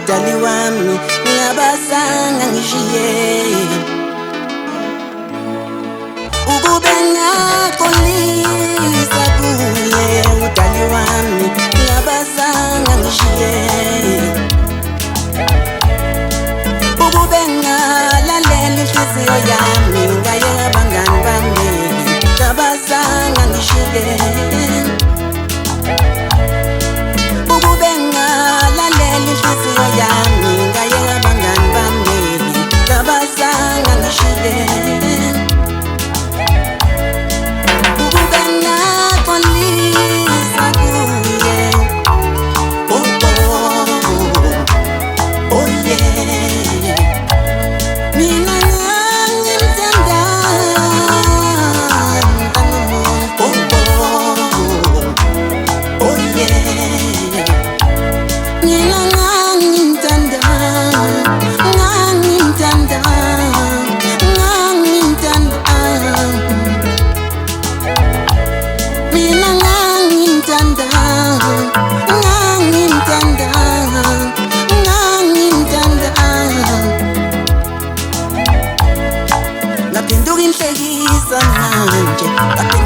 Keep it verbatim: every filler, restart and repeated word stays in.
umdali wami ngiyabasanga ngishiye ukube ngaxolisa kuye umdali wami ngiyabasanga ngishiye ukube ngalalela inhliziyo yami ngayeka abangani bami ngiyabasanga ngishiye ukube ngalalela inhliziyo yami ngayeka abangani bami ngiyabasanga ngishiye ukube ngaxolisa kuye oh oh oh yeah mina ngimthanda oh oh oh yeah mina ngimthanda ngimthanda ngimthanda mina ngimthanda ngimthanda ngimthanda ngaphinduka inhlekisa manje